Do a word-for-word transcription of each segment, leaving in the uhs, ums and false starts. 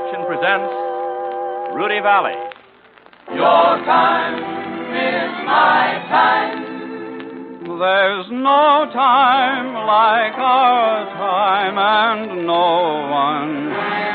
Production presents Rudy Valley. Your time is my time. There's no time like our time, and no one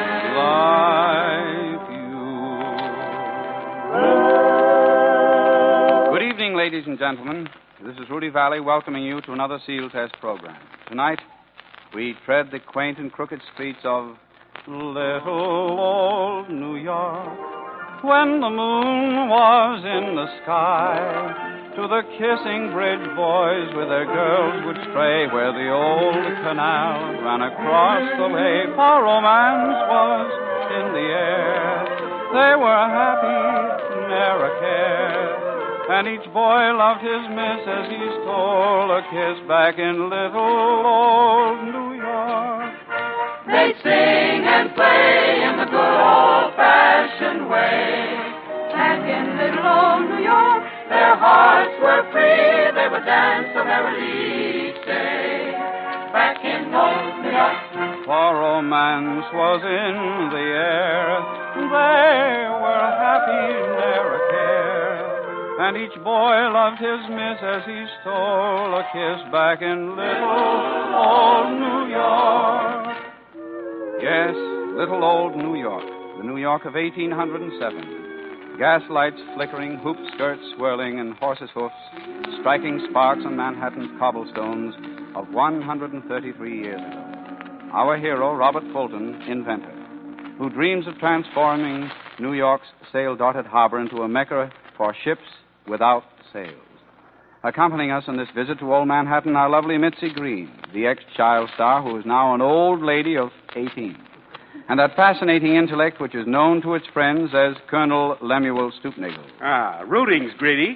like you. Good evening, ladies and gentlemen. This is Rudy Valley welcoming you to another SEAL Test program. Tonight, we tread the quaint and crooked streets of little old New York, when the moon was in the sky. To the kissing bridge boys with their girls would stray, where the old canal ran across the lake. For romance was in the air. They were happy, ne'er a care. And each boy loved his miss as he stole a kiss back in little old New York. They sing and play in the good old-fashioned way. And in little old New York, their hearts were free. They would dance so merrily each day. Back in old New York, for romance was in the air. They were happy, ne'er a care. And each boy loved his miss as he stole a kiss back in little old New York. Yes, little old New York, the New York of eighteen oh seven. Gas lights flickering, hoop skirts swirling, and horses' hoofs striking sparks on Manhattan's cobblestones of one hundred thirty-three years ago. Our hero, Robert Fulton, inventor, who dreams of transforming New York's sail-dotted harbor into a mecca for ships without sails. Accompanying us on this visit to old Manhattan, our lovely Mitzi Green, the ex-child star who is now an old lady of eighteen. And that fascinating intellect which is known to its friends as Colonel Lemuel Stoopnagle. Ah, rootings, Greedy.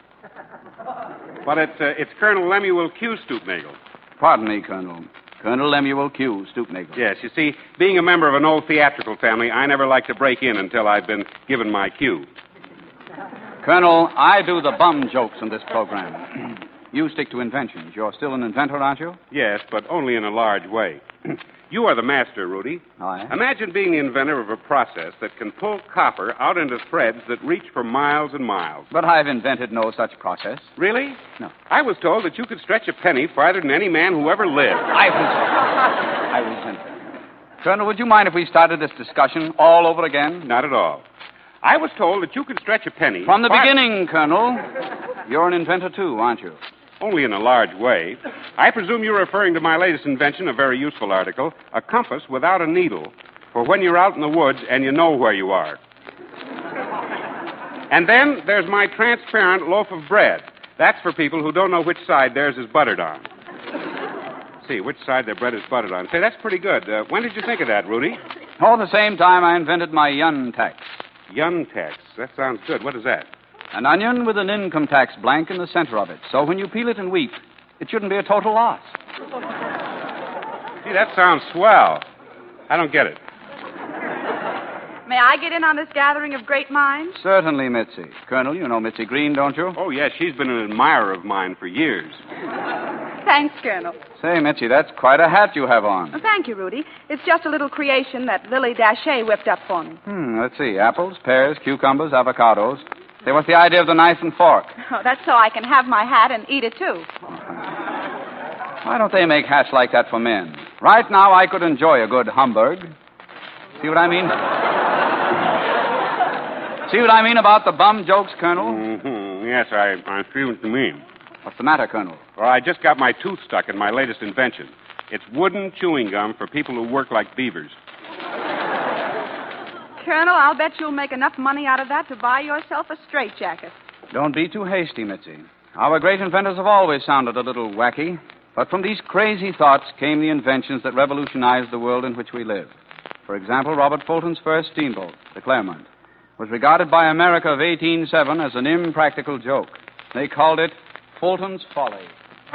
But it's, uh, it's Colonel Lemuel Q. Stoopnagle. Pardon me, Colonel. Colonel Lemuel Q. Stoopnagle. Yes, you see, being a member of an old theatrical family, I never like to break in until I've been given my cue. Colonel, I do the bum jokes in this program. You stick to inventions. You're still an inventor, aren't you? Yes, but only in a large way. You are the master, Rudy. Aye. Imagine being the inventor of a process that can pull copper out into threads that reach for miles and miles. But I've invented no such process. Really? No. I was told that you could stretch a penny farther than any man who ever lived. I resent I resent it. Colonel, would you mind if we started this discussion all over again? Not at all. I was told that you could stretch a penny... From the far... beginning, Colonel. You're an inventor, too, aren't you? Only in a large way. I presume you're referring to my latest invention, a very useful article, a compass without a needle, for when you're out in the woods and you know where you are. And then there's my transparent loaf of bread. That's for people who don't know which side theirs is buttered on. Let's see, which side their bread is buttered on. Say, that's pretty good. Uh, when did you think of that, Rudy? All the same time I invented my Yun tax. Yun tax. That sounds good. What is that? An onion with an income tax blank in the center of it. So when you peel it and weep, it shouldn't be a total loss. Gee, that sounds swell. I don't get it. May I get in on this gathering of great minds? Certainly, Mitzi. Colonel, you know Mitzi Green, don't you? Oh, yes, she's been an admirer of mine for years. Thanks, Colonel. Say, Mitzi, that's quite a hat you have on. Oh, thank you, Rudy. It's just a little creation that Lily Dachet whipped up for me. Hmm, let's see. Apples, pears, cucumbers, avocados. Say, what's the idea of the knife and fork? Oh, that's so I can have my hat and eat it, too. Why don't they make hats like that for men? Right now, I could enjoy a good Hamburg. See what I mean? See what I mean about the bum jokes, Colonel? Mm-hmm. Yes, I, I see what you mean. What's the matter, Colonel? Well, I just got my tooth stuck in my latest invention. It's wooden chewing gum for people who work like beavers. Colonel, I'll bet you'll make enough money out of that to buy yourself a straitjacket. Don't be too hasty, Mitzi. Our great inventors have always sounded a little wacky, but from these crazy thoughts came the inventions that revolutionized the world in which we live. For example, Robert Fulton's first steamboat, the Claremont, was regarded by America of eighteen oh seven as an impractical joke. They called it Fulton's Folly.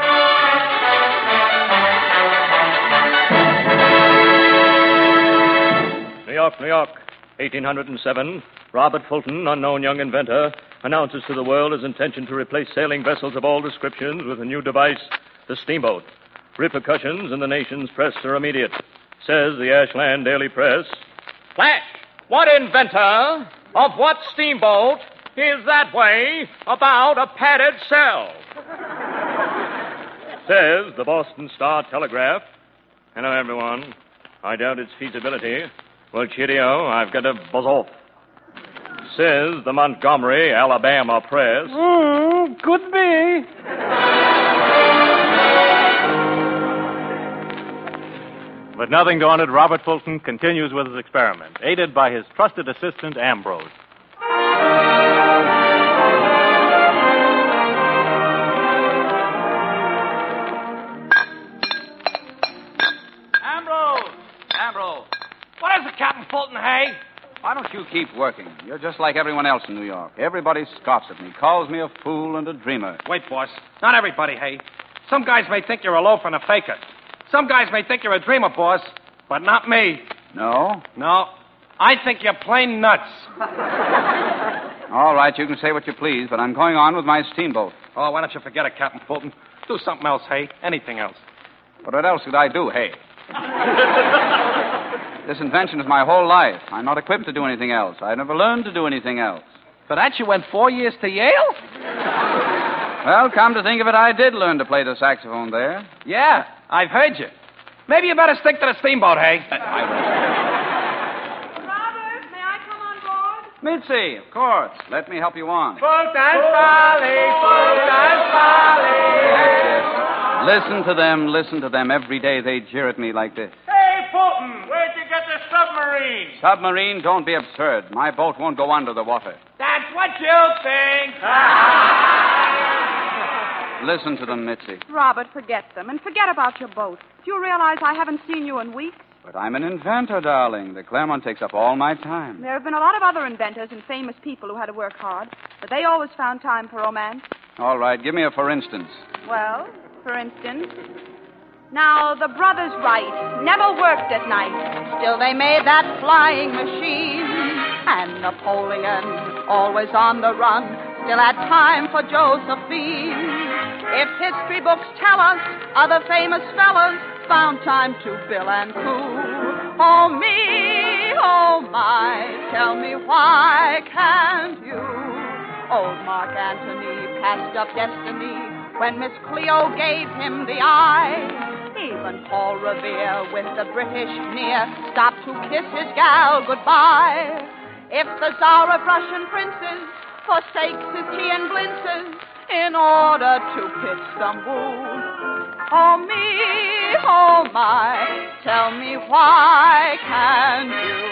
New York, New York, eighteen oh seven. Robert Fulton, unknown young inventor, announces to the world his intention to replace sailing vessels of all descriptions with a new device, the steamboat. Repercussions in the nation's press are immediate. Says the Ashland Daily Press. Flash! what inventor of what steamboat is that way about a padded cell? Says the Boston Star-Telegraph. Hello, everyone. I doubt its feasibility. Well, cheerio, I've got to buzz off. Says the Montgomery, Alabama Press. Mm, could be. With nothing daunted, Robert Fulton continues with his experiment, aided by his trusted assistant, Ambrose. Ambrose! Ambrose! What is it, Captain Fulton, hey? Why don't you keep working? You're just like everyone else in New York. Everybody scoffs at me, calls me a fool and a dreamer. Wait, boss. Not everybody, hey. Some guys may think you're a loaf and a faker. Some guys may think you're a dreamer, boss, but not me. No? No. I think you're plain nuts. All right, you can say what you please, but I'm going on with my steamboat. Oh, why don't you forget it, Captain Fulton? Do something else, hey. Anything else. But what else could I do, hey? This invention is my whole life. I'm not equipped to do anything else. I never learned to do anything else. For that, you went four years to Yale? Well, come to think of it, I did learn to play the saxophone there. Yeah, I've heard you. Maybe you better stick to the steamboat, hey? Robert, may I come on board? Mitzi, of course. Let me help you on. Fulton's Folly, Fulton's Folly. Listen to them, listen to them. Every day they jeer at me like this. Hey, Fulton, where'd you get the submarine? Submarine, don't be absurd. My boat won't go under the water. That's what you think. Listen to them, Mitzi. Robert, forget them, and forget about your boat. Do you realize I haven't seen you in weeks? But I'm an inventor, darling. The Claremont takes up all my time. There have been a lot of other inventors and famous people who had to work hard, but they always found time for romance. All right, give me a for instance. Well, for instance, now the brothers Wright never worked at night. Still they made that flying machine. And Napoleon, always on the run, still had time for Josephine. If history books tell us other famous fellas found time to bill and coo. Oh, me, oh, my, tell me why can't you? Old Mark Antony passed up destiny when Miss Cleo gave him the eye. Even Paul Revere, with the British near, stopped to kiss his gal goodbye. If the Tsar of Russian princes forsakes his tea and blintzes in order to pitch some wool. Oh, me, oh, my, tell me why can't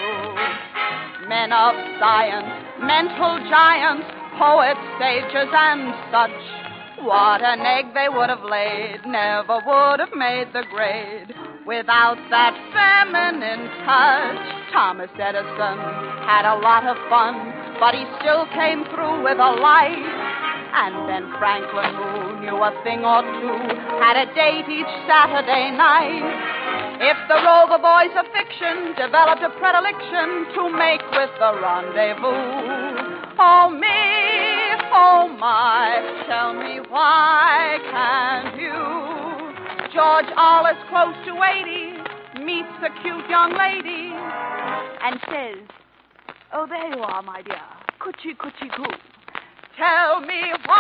you? Men of science, mental giants, poets, sages, and such. What an egg they would have laid, never would have made the grade without that feminine touch. Thomas Edison had a lot of fun, but he still came through with a light. And then Franklin, who knew a thing or two, had a date each Saturday night. If the Rover Boys of fiction developed a predilection to make with the rendezvous. Oh, me, oh, my, tell me why can't you? George Arliss, close to eighty, meets a cute young lady and says, oh, there you are, my dear, coochie, coochie, coo. Tell me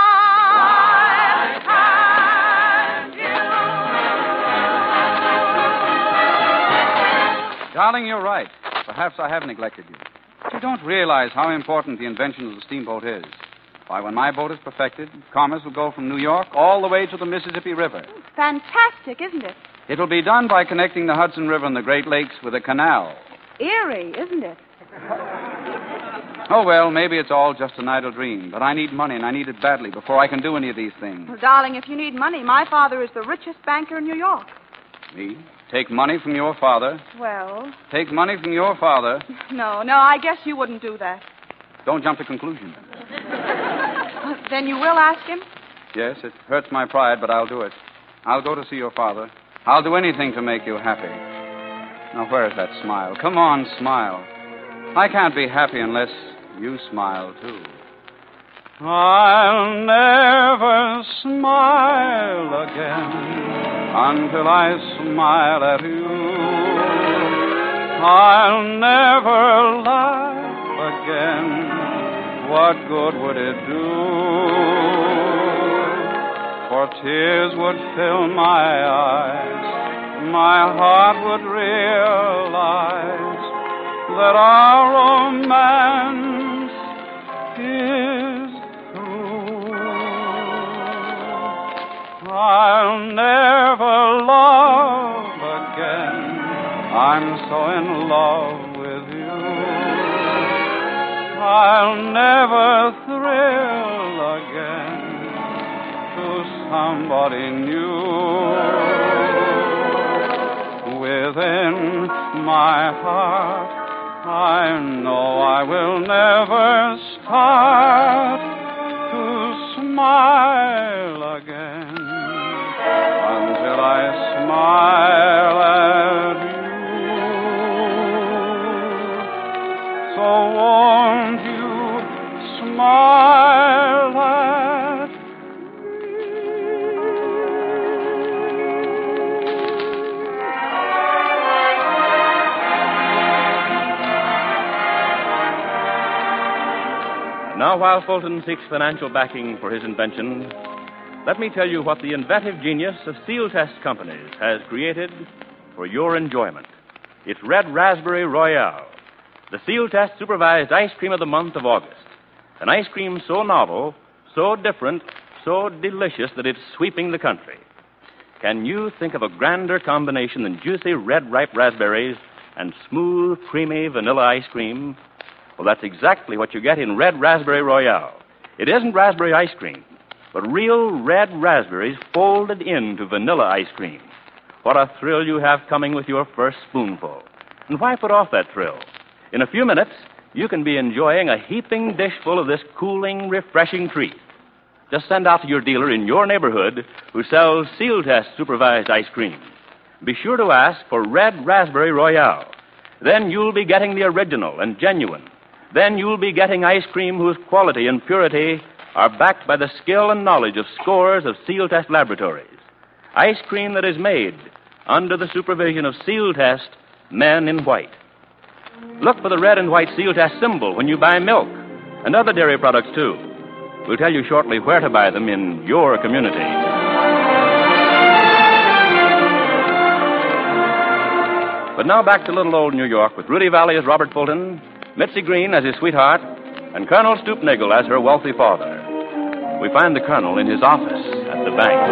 why can't you? Darling, you're right. Perhaps I have neglected you. But you don't realize how important the invention of the steamboat is. Why, when my boat is perfected, commerce will go from New York all the way to the Mississippi River. Fantastic, isn't it? It will be done by connecting the Hudson River and the Great Lakes with a canal. Eerie, isn't it? Oh, well, maybe it's all just an idle dream, but I need money, and I need it badly before I can do any of these things. Well, darling, if you need money, my father is the richest banker in New York. Me? Take money from your father? Well... Take money from your father? No, no, I guess you wouldn't do that. Don't jump to conclusions. Then you will ask him? Yes, it hurts my pride, but I'll do it. I'll go to see your father. I'll do anything to make you happy. Now, where's that smile? Come on, smile. I can't be happy unless you smile, too. I'll never smile again until I smile at you. I'll never laugh again. What good would it do? For tears would fill my eyes. My heart would realize that our romance is through. I'll never love again. I'm so in love with you. I'll never thrill again to somebody new. Within my heart, I know I will never start to smile again until I smile at you. So won't you smile at Now, while Fulton seeks financial backing for his invention, let me tell you what the inventive genius of Seal Test Companies has created for your enjoyment. It's Red Raspberry Royale, the Seal Test supervised ice cream of the month of August. An ice cream so novel, so different, so delicious that it's sweeping the country. Can you think of a grander combination than juicy red ripe raspberries and smooth, creamy vanilla ice cream? Well, that's exactly what you get in Red Raspberry Royale. It isn't raspberry ice cream, but real red raspberries folded into vanilla ice cream. What a thrill you have coming with your first spoonful. And why put off that thrill? In a few minutes, you can be enjoying a heaping dishful of this cooling, refreshing treat. Just send out to your dealer in your neighborhood who sells Seal Test supervised ice cream. Be sure to ask for Red Raspberry Royale. Then you'll be getting the original and genuine. Then you'll be getting ice cream whose quality and purity are backed by the skill and knowledge of scores of Seal Test laboratories. Ice cream that is made under the supervision of Seal Test men in white. Look for the red and white Seal Test symbol when you buy milk and other dairy products, too. We'll tell you shortly where to buy them in your community. But now back to little old New York with Rudy Valley as Robert Fulton, Mitzi Green as his sweetheart, and Colonel Stoopnagel as her wealthy father. We find the Colonel in his office at the bank.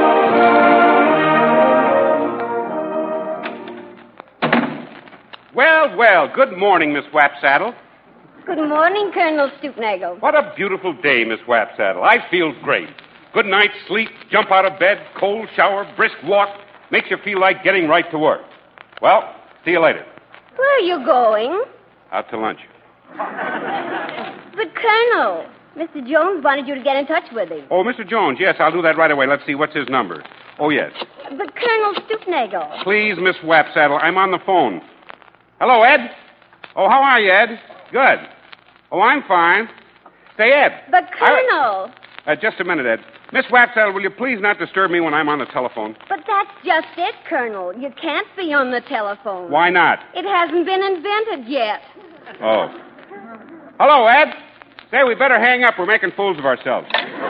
Well, well, good morning, Miss Wapsaddle. Good morning, Colonel Stoopnagel. What a beautiful day, Miss Wapsaddle. I feel great. Good night's sleep, jump out of bed, cold shower, brisk walk, makes you feel like getting right to work. Well, see you later. Where are you going? Out to lunch. But, Colonel, Mister Jones wanted you to get in touch with him. Oh, Mister Jones, yes, I'll do that right away. Let's see, what's his number? Oh, yes. But, Colonel Stoopnagel. Please, Miss Wapsaddle, I'm on the phone. Hello, Ed? Oh, how are you, Ed? Good. Oh, I'm fine. Say, Ed. But, Colonel. I... Uh, just a minute, Ed. Miss Wapsaddle, will you please not disturb me when I'm on the telephone? But that's just it, Colonel. You can't be on the telephone. Why not? It hasn't been invented yet. Oh. Hello, Ed. Say, we better hang up. We're making fools of ourselves.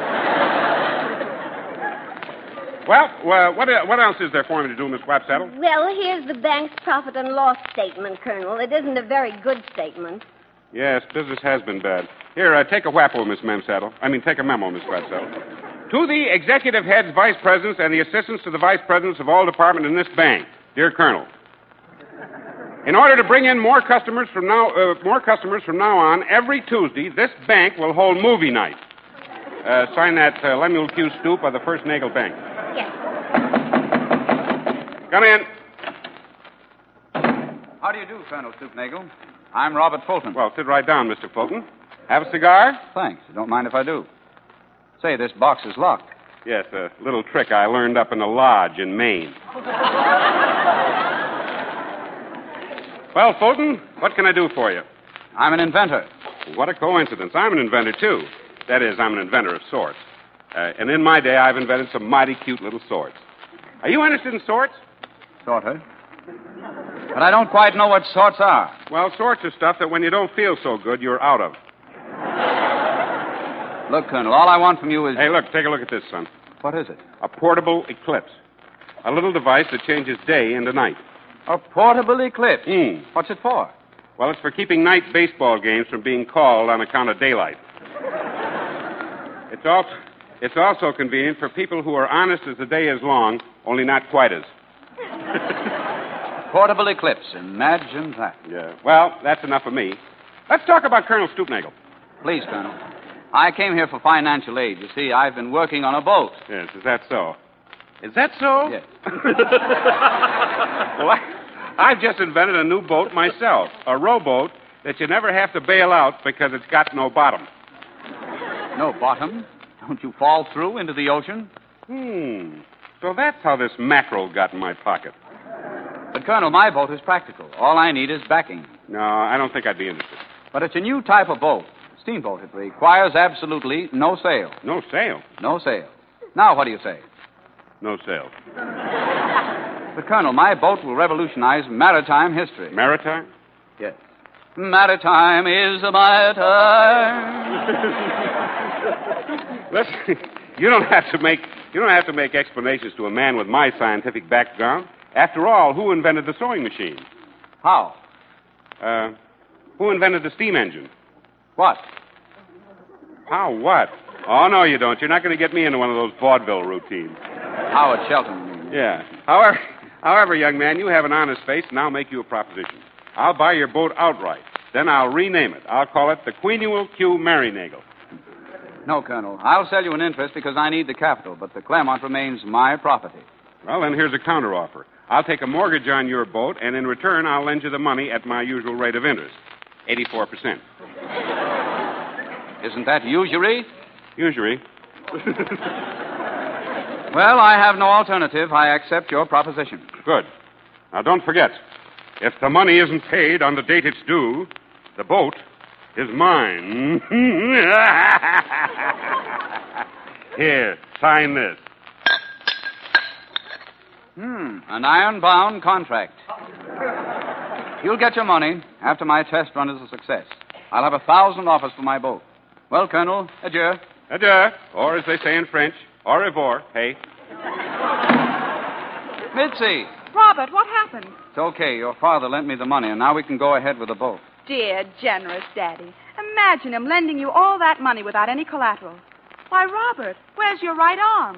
Well, uh, what, what else is there for me to do, Miss Wapsaddle? Well, here's the bank's profit and loss statement, Colonel. It isn't a very good statement. Yes, business has been bad. Here, uh, take a whappo, Miss Memsaddle. I mean, take a memo, Miss Wapsaddle. To the executive heads, vice presidents, and the assistants to the vice presidents of all departments in this bank, dear Colonel. In order to bring in more customers from now, uh, more customers from now on, every Tuesday, this bank will hold movie night. Uh, sign that uh, Lemuel Q. Stoop of the First Nagel Bank. Yes. Come in. How do you do, Colonel Stoopnagel? I'm Robert Fulton. Well, sit right down, Mister Fulton. Have a cigar? Thanks. Don't mind if I do. Say, this box is locked. Yes, a little trick I learned up in the lodge in Maine. Well, Fulton, what can I do for you? I'm an inventor. What a coincidence. I'm an inventor, too. That is, I'm an inventor of sorts. Uh, and in my day, I've invented some mighty cute little sorts. Are you interested in sorts? Sort of. But I don't quite know what sorts are. Well, sorts of stuff that when you don't feel so good, you're out of. Look, Colonel, all I want from you is... Hey, look, take a look at this, son. What is it? A portable eclipse. A little device that changes day into night. A portable eclipse? Hmm. What's it for? Well, it's for keeping night baseball games from being called on account of daylight. It's also, it's also convenient for people who are honest as the day is long, only not quite as. Portable eclipse. Imagine that. Yeah. Well, that's enough of me. Let's talk about Colonel Stoopnagle. Please, Colonel. I came here for financial aid. You see, I've been working on a boat. Yes, is that so? Is that so? Yes. Well, I, I've just invented a new boat myself. A rowboat that you never have to bail out because it's got no bottom. No bottom? Don't you fall through into the ocean? Hmm. So that's how this mackerel got in my pocket. But, Colonel, my boat is practical. All I need is backing. No, I don't think I'd be interested. But it's a new type of boat. Steamboat. It requires absolutely no sail. No sail? No sail. Now, what do you say? No sail. But, Colonel, my boat will revolutionize maritime history. Maritime? Yes. Maritime is my time. Listen, you don't have to make you don't have to make explanations to a man with my scientific background. After all, who invented the sewing machine? How? Uh, who invented the steam engine? What? How what? Oh, no, you don't. You're not going to get me into one of those vaudeville routines. Howard Shelton, you mean? Yeah. However, however, young man, you have an honest face, and I'll make you a proposition. I'll buy your boat outright. Then I'll rename it. I'll call it the Queenuel Q Marinagle. No, Colonel. I'll sell you an interest because I need the capital, but the Claremont remains my property. Well, then here's a counteroffer. I'll take a mortgage on your boat, and in return, I'll lend you the money at my usual rate of interest, eighty-four percent. Isn't that usury? Usury. Well, I have no alternative. I accept your proposition. Good. Now, don't forget, if the money isn't paid on the date it's due, the boat is mine. Here, sign this. Hmm, an iron-bound contract. You'll get your money after my test run is a success. I'll have a thousand offers for my boat. Well, Colonel, adieu. Adieu, or as they say in French, au revoir, hey. Mitzi. Robert, what happened? It's okay. Your father lent me the money, and now we can go ahead with the boat. Dear, generous Daddy. Imagine him lending you all that money without any collateral. Why, Robert, where's your right arm?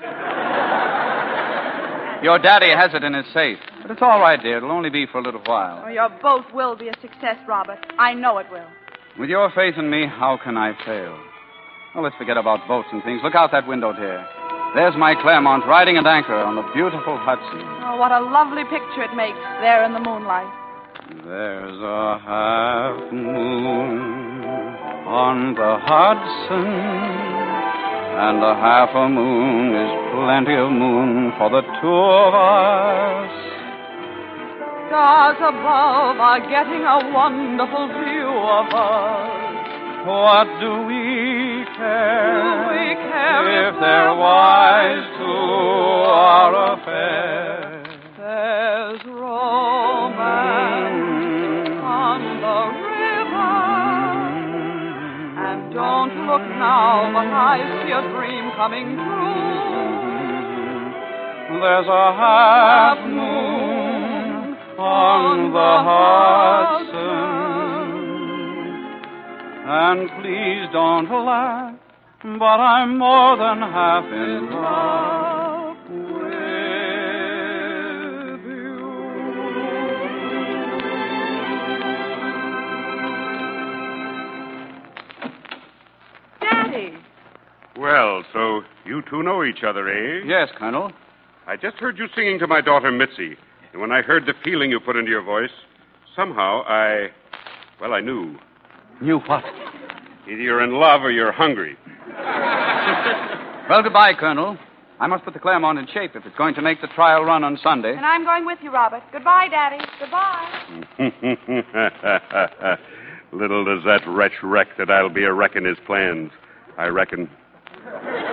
Your daddy has it in his safe. But it's all right, dear. It'll only be for a little while. Oh, your boat will be a success, Robert. I know it will. With your faith in me, how can I fail? Well, let's forget about boats and things. Look out that window, dear. There's my Claremont riding at anchor on the beautiful Hudson. Oh, what a lovely picture it makes there in the moonlight. There's a half moon on the Hudson, and a half a moon is plenty of moon for the two of us. Stars above are getting a wonderful view of us. What do we care? Do we care if they're wise to our affair? There's romance Mm. on the river. And don't look now, but I see a dream coming true. There's a half moon on the Hudson. And please don't laugh, but I'm more than half in love with you. Daddy. Well, so you two know each other, eh? Yes, Colonel. I just heard you singing to my daughter, Mitzi. And when I heard the feeling you put into your voice, somehow I, well, I knew. You what? Either you're in love or you're hungry. Well, goodbye, Colonel. I must put the Claremont in shape if it's going to make the trial run on Sunday. And I'm going with you, Robert. Goodbye, Daddy. Goodbye. Little does that wretch reck that I'll be a wreck in his plans. I reckon.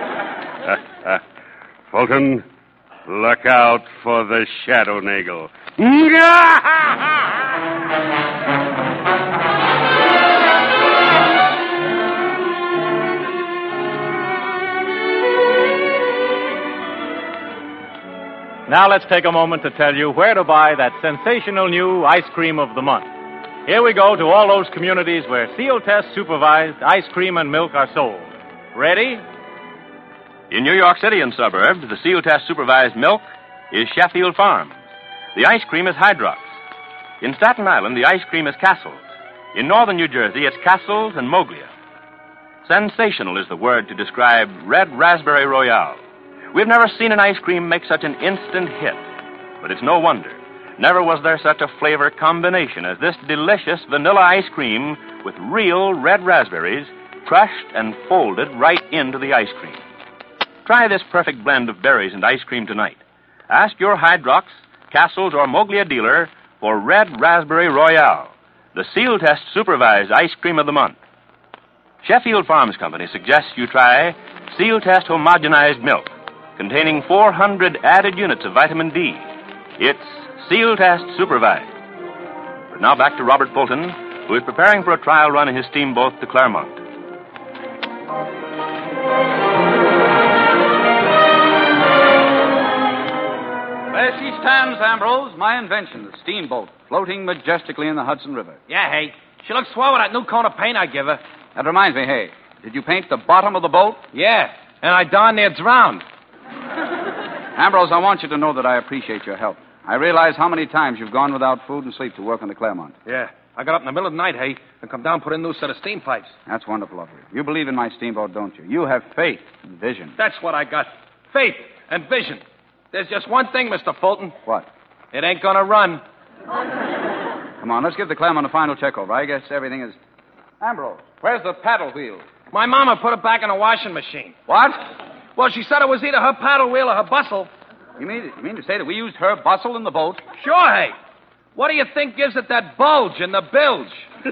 Fulton, look out for the Shadow Nagel. Now let's take a moment to tell you where to buy that sensational new ice cream of the month. Here we go to all those communities where Seal Test supervised ice cream and milk are sold. Ready? In New York City and suburbs, the Seal Test supervised milk is Sheffield Farms. The ice cream is Hydrox. In Staten Island, the ice cream is Castle's. In northern New Jersey, it's Castle's and Moglia. Sensational is the word to describe Red Raspberry Royale. We've never seen an ice cream make such an instant hit. But it's no wonder. Never was there such a flavor combination as this delicious vanilla ice cream with real red raspberries crushed and folded right into the ice cream. Try this perfect blend of berries and ice cream tonight. Ask your Hydrox, Castle's, or Moglia dealer for Red Raspberry Royale, the Seal Test supervised ice cream of the month. Sheffield Farms Company suggests you try Seal Test homogenized milk, containing four hundred added units of vitamin D. It's Seal Test supervised. But now back to Robert Fulton, who is preparing for a trial run in his steamboat, the Claremont. There she stands, Ambrose, my invention, the steamboat, floating majestically in the Hudson River. Yeah, hey. She looks swell with that new coat of paint I give her. That reminds me, hey, did you paint the bottom of the boat? Yeah, and I darn near drowned. Ambrose, I want you to know that I appreciate your help. I realize how many times you've gone without food and sleep to work on the Claremont. Yeah, I got up in the middle of the night, hey, and come down and put in a new set of steam pipes. That's wonderful of you. You believe in my steamboat, don't you? You have faith and vision. That's what I got. Faith and vision. There's just one thing, Mister Fulton. What? It ain't gonna run. Come on, let's give the Claremont a final check over. I guess everything is... Ambrose, where's the paddle wheel? My mama put it back in the washing machine. What? Well, she said it was either her paddle wheel or her bustle. You mean, you mean to say that we used her bustle in the boat? Sure, hey. What do you think gives it that bulge in the bilge?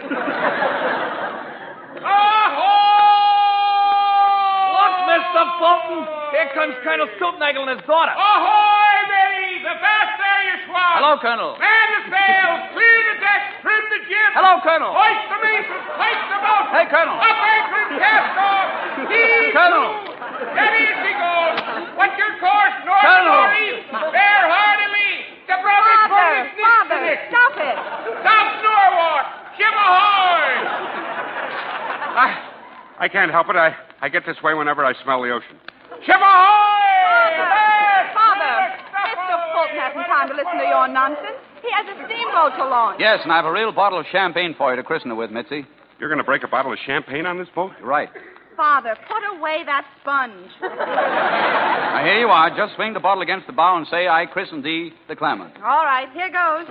Look, Mister Fulton. Here comes Colonel Stoopnagle and his daughter. Ahoy, Betty! The fast there you swab! Hello, Colonel. Man the sails! Clear the deck! Trim the jib! Hello, Colonel. Hoist the mainsail! Hoist the boat! Hey, Colonel. Up anchor and cast off! Heave Colonel. to! Get easy, goes! What's your course? North Colonel. northeast! Bear hard and lee! The brother Father, Father, stop it. South Norwalk! Ship ahoy! I, I can't help it. I, I get this way whenever I smell the ocean. Ship ahoy! Father, Mister Fulton hasn't time to listen to your nonsense. He has a steamboat to launch. Yes, and I have a real bottle of champagne for you to christen her with, Mitzi. You're going to break a bottle of champagne on this boat? You're right. Father, put away that sponge. Now, here you are. Just swing the bottle against the bow and say, I christen thee the Claremont. All right, here goes.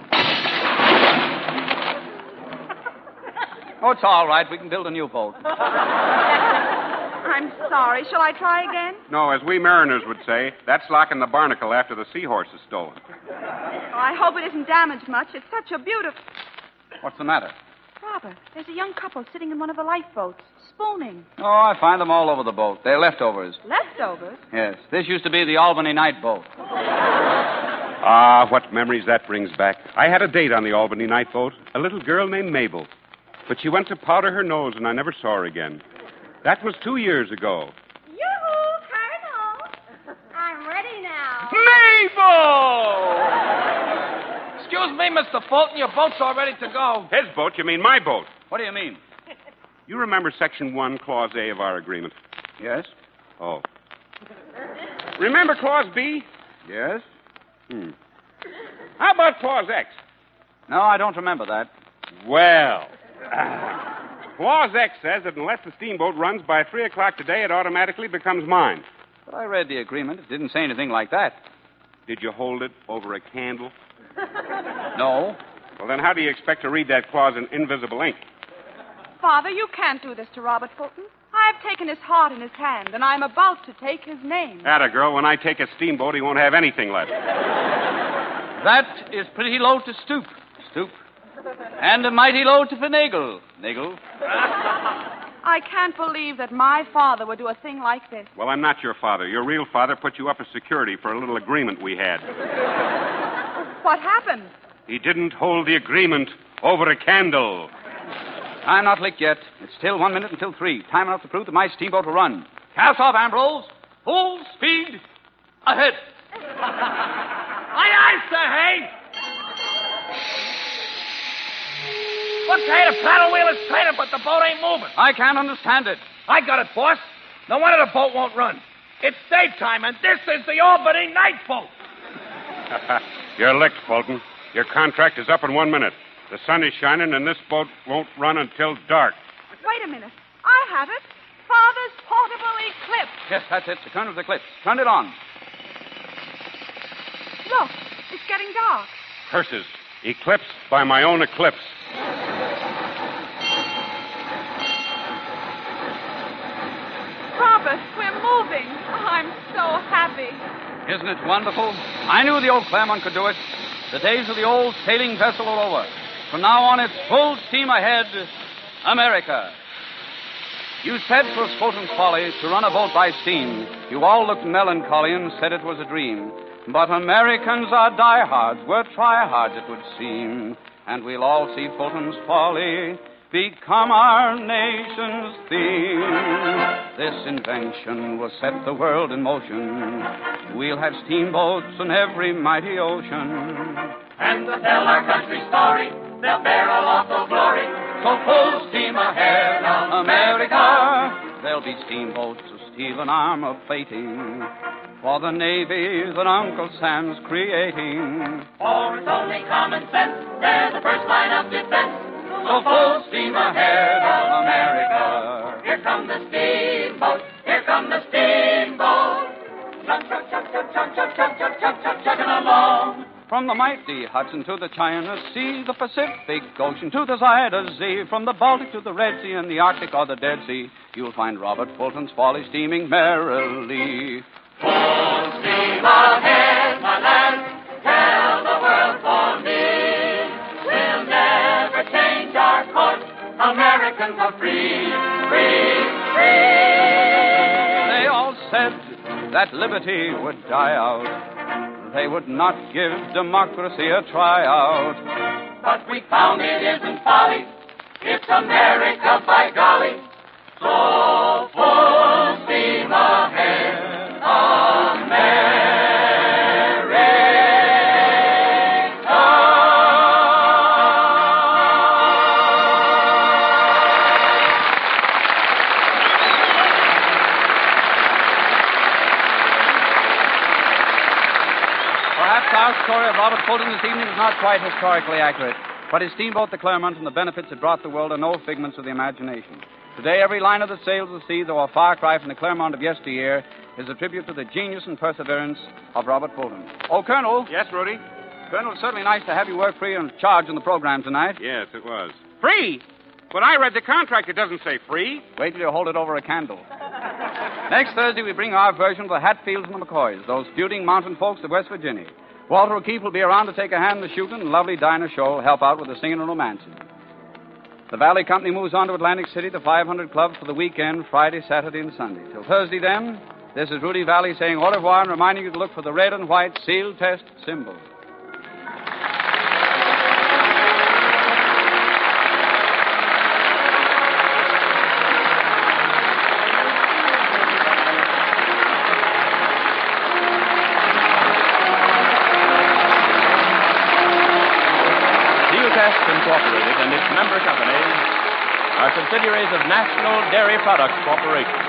Oh, it's all right. We can build a new boat. I'm sorry. Shall I try again? No, as we mariners would say, that's locking the barnacle after the seahorse is stolen. Oh, I hope it isn't damaged much. It's such a beautiful... What's the matter? Father, there's a young couple sitting in one of the lifeboats, spooning. Oh, I find them all over the boat. They're leftovers. Leftovers? Yes. This used to be the Albany night boat. Ah, what memories that brings back. I had a date on the Albany night boat, a little girl named Mabel. But she went to powder her nose, and I never saw her again. That was two years ago. Yoo-hoo, Colonel. I'm ready now. Mabel! Excuse me, Mister Fulton. Your boat's all ready to go. His boat? You mean my boat? What do you mean? You remember Section one, Clause A of our agreement? Yes? Oh. Remember Clause B? Yes? Hmm. How about Clause X? No, I don't remember that. Well, Clause X says that unless the steamboat runs by three o'clock today, it automatically becomes mine. But I read the agreement. It didn't say anything like that. Did you hold it over a candle? No. Well, then how do you expect to read that clause in invisible ink? Father, you can't do this to Robert Fulton. I have taken his heart in his hand, and I'm about to take his name. Atta girl, when I take a steamboat, he won't have anything left. That is pretty low to stoop. Stoop. And a mighty low to finagle. Niggle. I can't believe that my father would do a thing like this. Well, I'm not your father. Your real father put you up as security for a little agreement we had. What happened? He didn't hold the agreement over a candle. I'm not licked yet. It's still one minute until three. Time enough to prove that my steamboat will run. Cast off, Ambrose. Full speed ahead. Aye, aye, sir, hey. What kind of paddle wheel is training, but the boat ain't moving? I can't understand it. I got it, boss. No wonder the boat won't run. It's daytime, and this is the Albany night boat. You're licked, Fulton. Your contract is up in one minute. The sun is shining, and this boat won't run until dark. Wait a minute. I have it. Father's portable eclipse. Yes, that's it. The Colonel's eclipse. Turn it on. Look, it's getting dark. Curses. Eclipsed by my own eclipse. Robert, we're moving. Oh, I'm so happy. Isn't it wonderful? I knew the old Claremont could do it. The days of the old sailing vessel are over. From now on, it's full steam ahead, America. You said 'twas Fulton's folly to run a boat by steam. You all looked melancholy and said it was a dream. But Americans are diehards, we're tryhards, it would seem. And we'll all see Fulton's folly become our nation's theme. This invention will set the world in motion. We'll have steamboats in every mighty ocean. And to tell our country's story, they'll bear a lawful glory. So full steam ahead, America. There'll be steamboats of steel and armor plating for the navy that Uncle Sam's creating. For it's only common sense, they're the first line of defense. So full steam ahead, America. Here come the steamboats, here come the steamboats. Chug, chug, chug, chug, chug, chug, chug, chug, chug, chug, chugging along. From the mighty Hudson to the China Sea, the Pacific Ocean to the Zuyder Zee, from the Baltic to the Red Sea and the Arctic or the Dead Sea, you'll find Robert Fulton's folly steaming merrily. Full steam ahead, my lads, tell the world for me. We'll never change our course, Americans are free, free, free. They all said that liberty would die out. They would not give democracy a tryout. But we found it isn't folly. It's America, by golly. So full steam ahead, America. Our story of Robert Fulton this evening is not quite historically accurate, but his steamboat, the Claremont, and the benefits it brought the world are no figments of the imagination. Today, every line of the sails of the sea, though a far cry from the Claremont of yesteryear, is a tribute to the genius and perseverance of Robert Fulton. Oh, Colonel. Yes, Rudy? Colonel, it's certainly nice to have you work free and charge in the program tonight. Yes, it was. Free? But I read the contract. It doesn't say free. Wait till you hold it over a candle. Next Thursday, we bring our version of the Hatfields and the McCoys, those feuding mountain folks of West Virginia. Walter O'Keefe will be around to take a hand in the shooting, and lovely Dinah Shaw will help out with the singing and romancing. The Valley Company moves on to Atlantic City, the five hundred Club, for the weekend, Friday, Saturday, and Sunday. Till Thursday, then, this is Rudy Valley saying au revoir and reminding you to look for the red and white seal test symbol. Incorporated and its member companies are subsidiaries of National Dairy Products Corporation.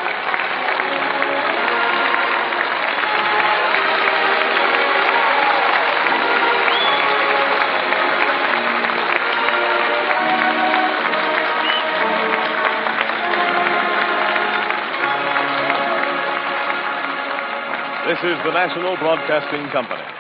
This is the National Broadcasting Company.